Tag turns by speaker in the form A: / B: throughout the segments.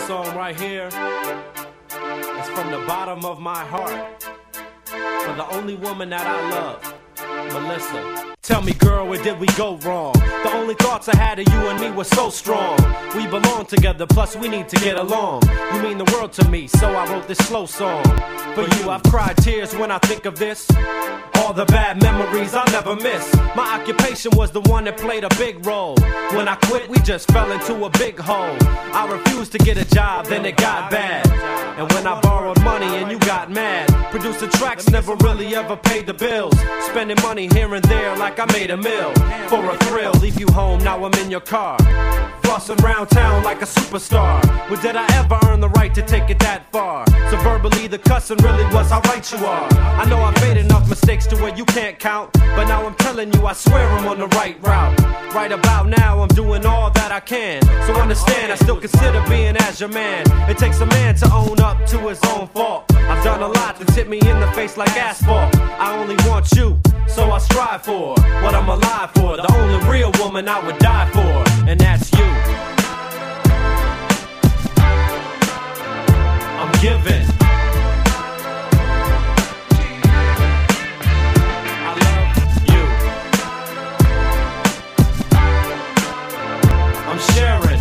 A: song right here is from the bottom of my heart for the only woman that I love, Melissa. Tell me, girl, where did we go wrong? The only thoughts I had of you and me were so strong. We belong together, plus we need to get along. You mean the world to me, so I wrote this slow song. For you, I've cried tears when I think of this. All the bad memories I'll never miss. My occupation was the one that played a big role. When I quit, we just fell into a big hole. I refused to get a job, then it got bad. And when I borrowed money and you got mad, producing tracks never really ever paid the bills. Spending money here and there like I made a meal. For a thrill, leave you home, now I'm in your car. Flossing round town like a superstar. But did I ever earn the right to take it that far? So verbally the cussing really was how right you are. I know I've made enough mistakes to where you can't count, but now I'm telling you I swear I'm on the right route. Right about now I'm doing all that I can. So understand I still consider being as your man. It takes a man to own up to his own fault. I've done a lot that's hit me in the face like asphalt. I only want you, so I strive for what I'm alive for. The only real woman I would die for, and that's you. I'm giving. I love you. I'm sharing.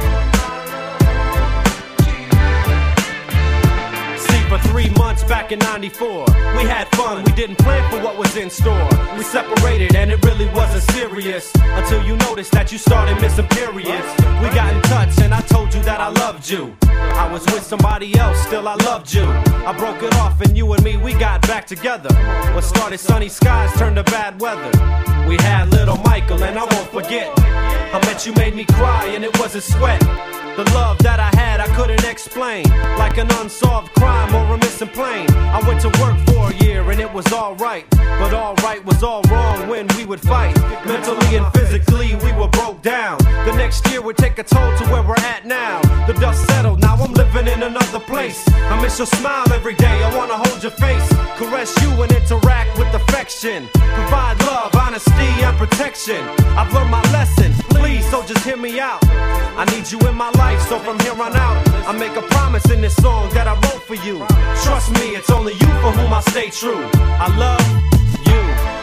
A: For 3 months back in '94, we had fun, we didn't plan for what was in store. We separated and it really wasn't serious until you noticed that you started missing periods. We got in touch and I told you that I loved you. I was with somebody else, still I loved you. I broke it off and you and me, we got back together. What started sunny skies turned to bad weather. We had little Michael and I won't forget. I bet you made me cry and it wasn't sweat. The love that I had I couldn't explain, like an unsolved crime or a missing plane. I went to work for a year and it was alright, but alright was all wrong when we would fight. Mentally and physically we were broke down. The next year would take a toll to where we're at now. The dust settled, now I'm living in another place. I miss your smile every day, I wanna hold your face, caress you and interact with affection. Provide love, honesty and protection. I've learned my lesson, please, so just hear me out. I need you in my life, so from here on out I make a promise in this song that I wrote for you. Trust me, it's only you for whom I stay true. I love you.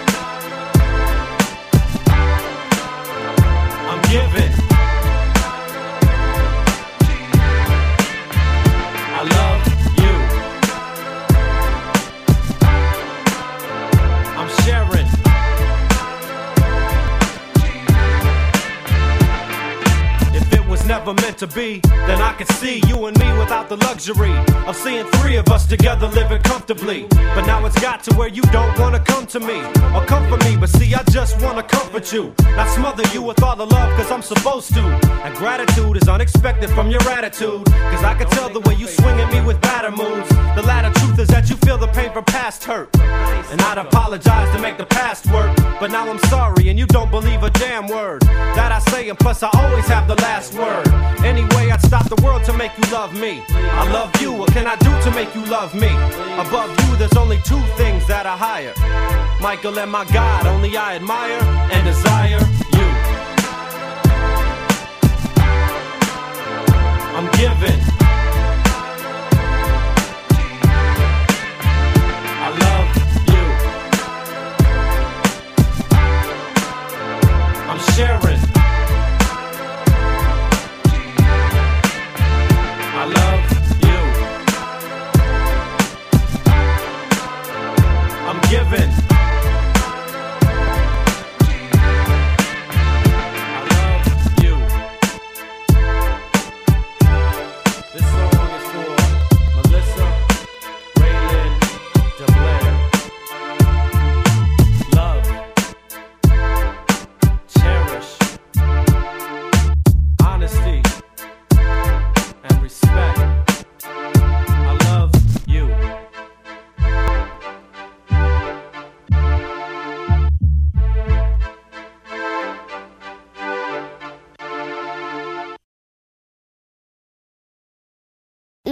A: I'm giving. I love you. I'm sharing. Never meant to be, then I could see you and me without the luxury of seeing 3 of us together living comfortably. But now it's got to where you don't wanna come to me or comfort me, but see I just wanna comfort you, not smother you with all the love cause I'm supposed to. And gratitude is unexpected from your attitude, cause I can tell the way you swing at me with batter moves. The latter truth is that you feel the pain from past hurt, and I'd apologize to make the past work, but now I'm sorry and you don't believe a damn word that I say, and plus I always have the last word. Anyway, I'd stop the world to make you love me. I love you, what can I do to make you love me? Above you, there's only 2 things that I hire, Michael and my God, only I admire and desire you. I'm giving.